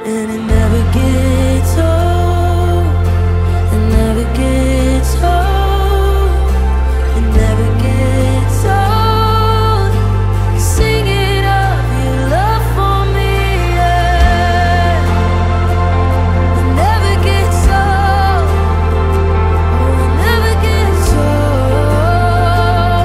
and it never gets old. It never gets old. It never gets old. Singing of your love for me, yeah. It never gets old. Oh, it never gets old.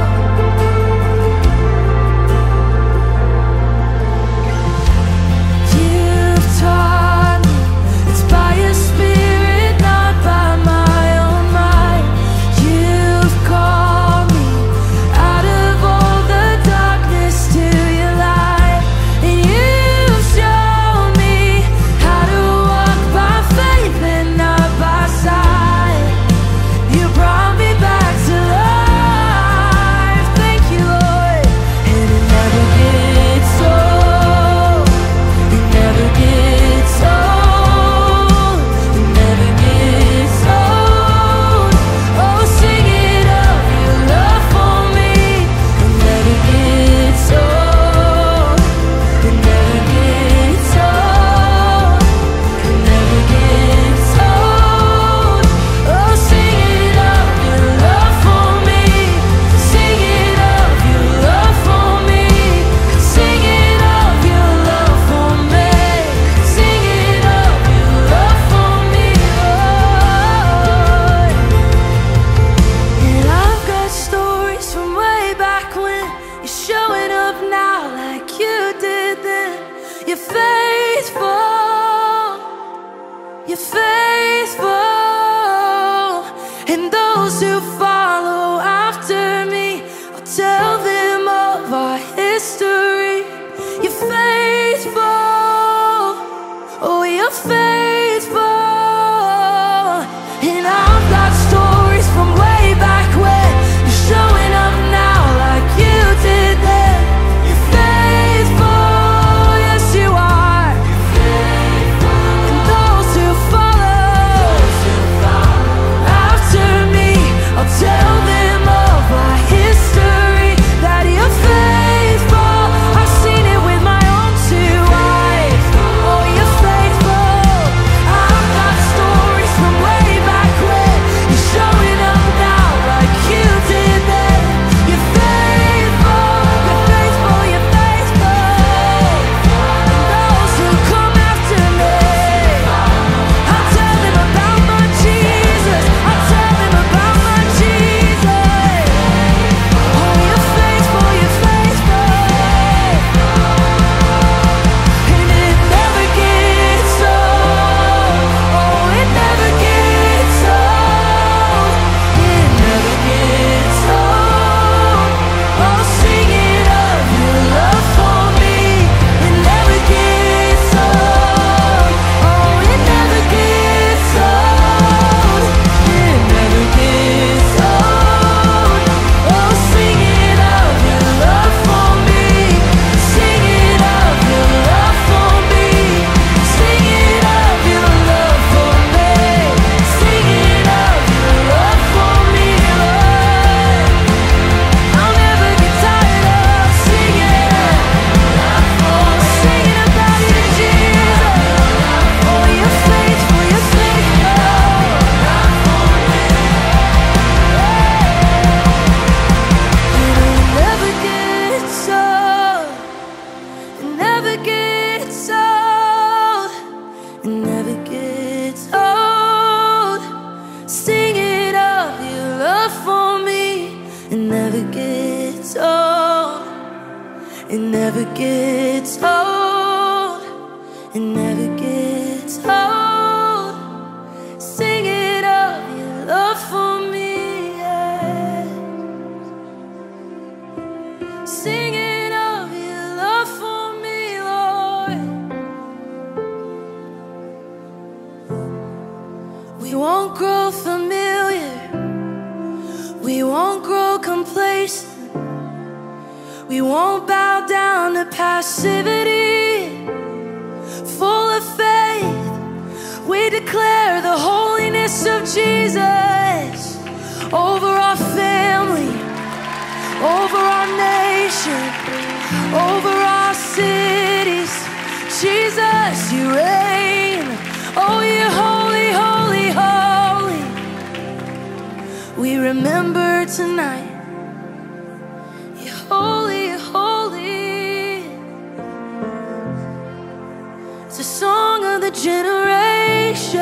You've taught me it's by your spirit, not by my own might. You've called me out of all the darkness to your light, and you've shown me how to walk by faith and not by sight. You brought me back to life. Thank you, Lord. And it never gets old. It never gets old. It never gets old. Oh, sing it of your love for me. It never gets old. It never gets old. It never gets old. Oh, sing it of your love for me. Sing it of your love for me. Sing it of your love for me. Sing it of your love for me, Lord. And I've got stories from way back when. You're showing up now like you did then. You're faithful. You're faithful. And those who follow after me, I'll tell them of our history. You're faithful. Oh, you're faithful. And I've got stories from way back when. You're showing up now like you did then. You're faithful. Yes, you are. And those who follow after me, I'll tell them of our history, that you're faithful. I've seen it with my own two eyes. Oh, you're faithful. I've got stories from way back when. You're showing up now like you did then. You're faithful. You're faithful. You're faithful. And those who come after me, I'll tell them about my Jesus. I'll tell them about my Jesus. Oh, you're faithful. You're faithful. And it never gets old. Oh, it never gets old. It never gets old. Oh, sing it of your love for me. It never gets old. Oh, it never gets old. It never gets old. Oh, sing it of your love for me. Sing it of your love for me. Sing it of your love for me. Sing it of your love for me, Lord. I'll never get tired of singing. Oh, singing about you, Jesus. Oh, you're faithful, you're faithful. And it never gets old. It never gets old. It never gets old. Sing it of your love for me. It never gets old. It never gets old. It never gets old. Sing it of your love for me, yeah. Sing it of your love for me, Lord. We won't grow familiar. We won't grow complacent. We won't bow down to passivity. Full of faith, we declare the holiness of Jesus over our family, over our nation, over our cities. Jesus, you reign. remember tonight. You're holy, you're holy. It's a song of the generation.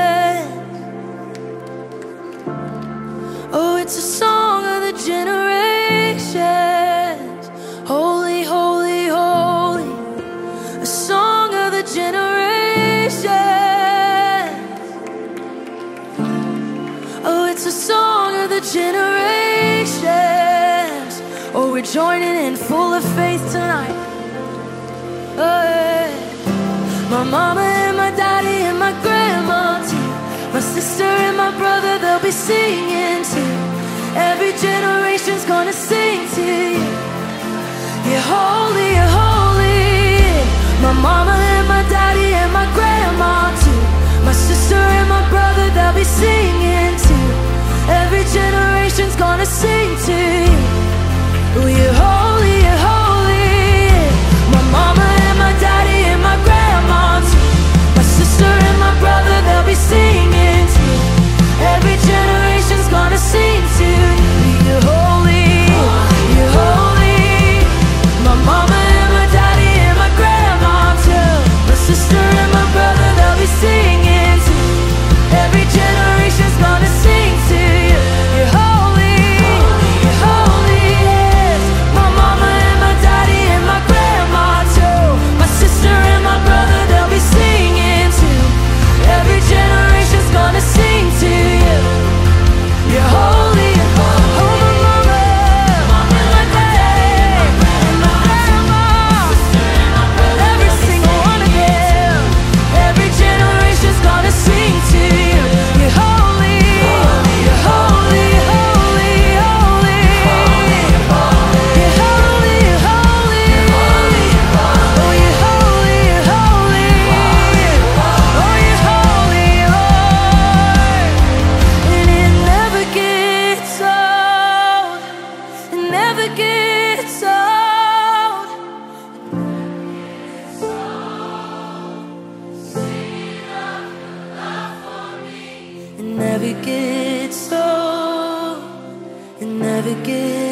Oh, it's a song of the generations. Holy, holy, holy. A song of the generations. Oh, it's a song of the generations. Oh, we're joining in full of faith tonight. Oh, yeah. My mama and my daddy and my grandma too. My sister and my brother, they'll be singing too. Every generation's gonna sing to you. You're holy, you're holy. My mama and my daddy and my grandma too. My sister and my brother, they'll be singing too. Every generation's gonna sing to you. Oh, you're holy, you're holy. My mama and my daddy and my grandma too. My sister and my brother, they'll be singing too. Every generation's gonna sing to you. You're holy, you're holy. My mama and my daddy and my grandma too. My sister and my brother, they'll be singing too. Every generation's gonna sing to you. You're holy, you're holy, yes. My mama and my daddy and my grandma too. My sister and my brother, they'll be singing too. Every generation's gonna sing to you. You're holy, you're holy. Oh, my mama and my daddy and my grandma, every single one of them. Every generation's gonna sing to you. You're holy, you're holy, holy, holy. You're holy, you're holy. Oh, you're holy, you're holy. Oh, you're holy, Lord. And it never gets old. It never gets old. It never gets old. It never gets